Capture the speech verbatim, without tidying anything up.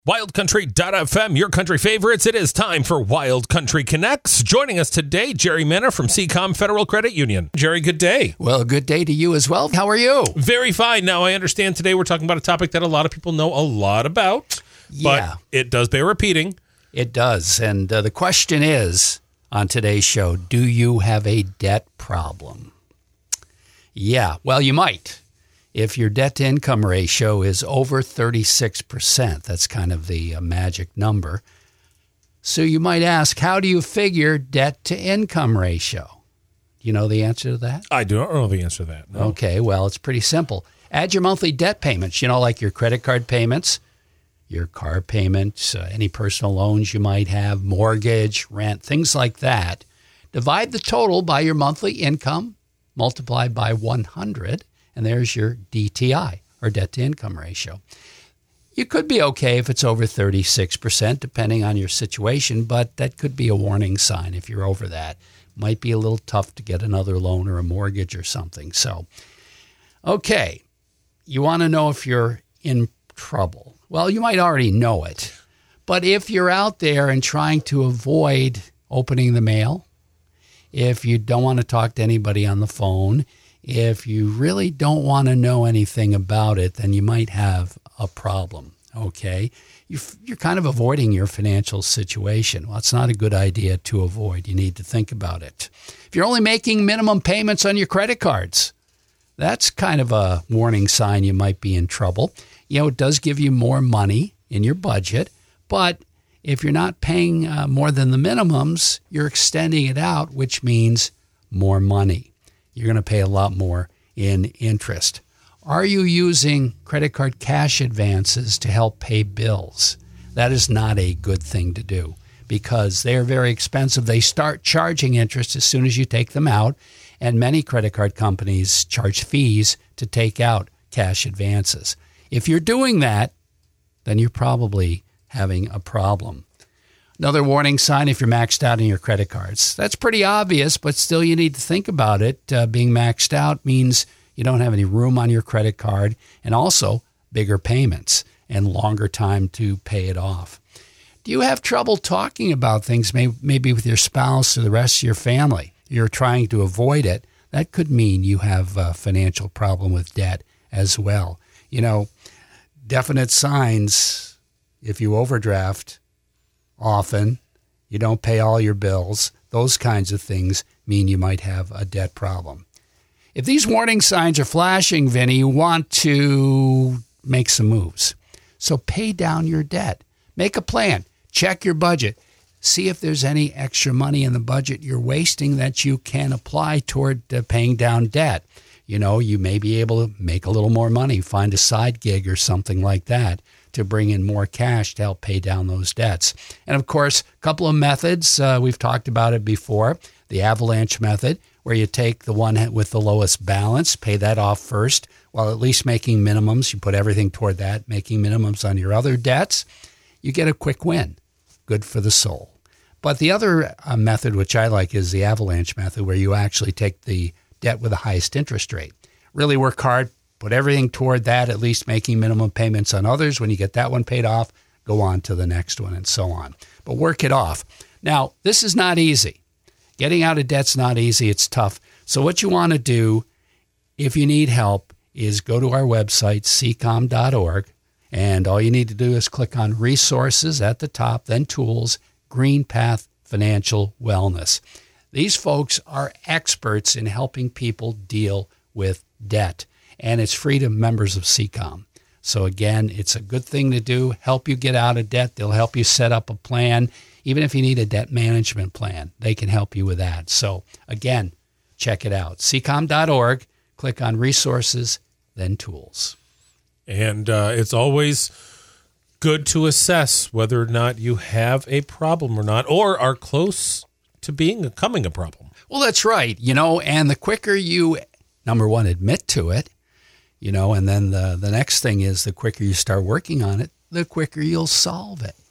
Wild Country dot f m, your country favorites. It is time for Wild Country Connects. Joining us today, Jerry Manor from C Com Federal Credit Union. Jerry, good day. Well, good day to you as well. How are you? Very fine. Now, I understand today we're talking about a topic that a lot of people know a lot about, Yeah. but it does bear repeating. It does. And uh, the question is, on today's show, do you have a debt problem? Yeah, well, you might. If your debt-to-income ratio is over thirty-six percent, that's kind of the uh, magic number. So you might ask, how do you figure debt-to-income ratio? Do you know the answer to that? I do not know the answer to that. No. Okay, well, it's pretty simple. Add your monthly debt payments, you know, like your credit card payments, your car payments, uh, any personal loans you might have, mortgage, rent, things like that. Divide the total by your monthly income, multiply by one hundred, and there's your D T I, or debt-to-income ratio. You could be okay if it's over thirty-six percent, depending on your situation, but that could be a warning sign if you're over that. Might be a little tough to get another loan or a mortgage or something. So, okay, you want to know if you're in trouble. Well, you might already know it, but if you're out there and trying to avoid opening the mail, if you don't want to talk to anybody on the phone, if you really don't want to know anything about it, then you might have a problem, okay? You're kind of avoiding your financial situation. Well, it's not a good idea to avoid. You need to think about it. If you're only making minimum payments on your credit cards, that's kind of a warning sign you might be in trouble. You know, it does give you more money in your budget, but if you're not paying uh, more than the minimums, you're extending it out, which means more money. You're going to pay a lot more in interest. Are you using credit card cash advances to help pay bills? That is not a good thing to do because they are very expensive. They start charging interest as soon as you take them out, and many credit card companies charge fees to take out cash advances. If you're doing that, then you're probably having a problem. Another warning sign if you're maxed out in your credit cards. That's pretty obvious, but still you need to think about it. Uh, being maxed out means you don't have any room on your credit card and also bigger payments and longer time to pay it off. Do you have trouble talking about things maybe, maybe with your spouse or the rest of your family? You're trying to avoid it. That could mean you have a financial problem with debt as well. You know, definite signs if you overdraft often, you don't pay all your bills, those kinds of things mean you might have a debt problem. If these warning signs are flashing, Vinny, you want to make some moves. So pay down your debt. Make a plan. Check your budget. See if there's any extra money in the budget you're wasting that you can apply toward uh, paying down debt. You know, you may be able to make a little more money, find a side gig or something like that to bring in more cash to help pay down those debts. And of course, a couple of methods. Uh, we've talked about it before. The avalanche method, where you take the one with the lowest balance, pay that off first, while at least making minimums. You put everything toward that, making minimums on your other debts. You get a quick win. Good for the soul. But the other uh, method, which I like, is the avalanche method, where you actually take the debt with the highest interest rate. Really work hard. Put everything toward that, at least making minimum payments on others. When you get that one paid off, go on to the next one and so on. But work it off. Now, this is not easy. Getting out of debt's not easy. It's tough. So what you want to do, if you need help, is go to our website, c com dot org, and all you need to do is click on Resources at the top, then Tools, GreenPath Financial Wellness. These folks are experts in helping people deal with debt. And it's free to members of C Com. So again, it's a good thing to do, help you get out of debt. They'll help you set up a plan. Even if you need a debt management plan, they can help you with that. So again, check it out. c com dot org, click on Resources, then Tools. And uh, it's always good to assess whether or not you have a problem or not, or are close to being becoming a problem. Well, that's right. You know, and the quicker you, number one, admit to it, you know, and then the, the next thing is the quicker you start working on it, the quicker you'll solve it.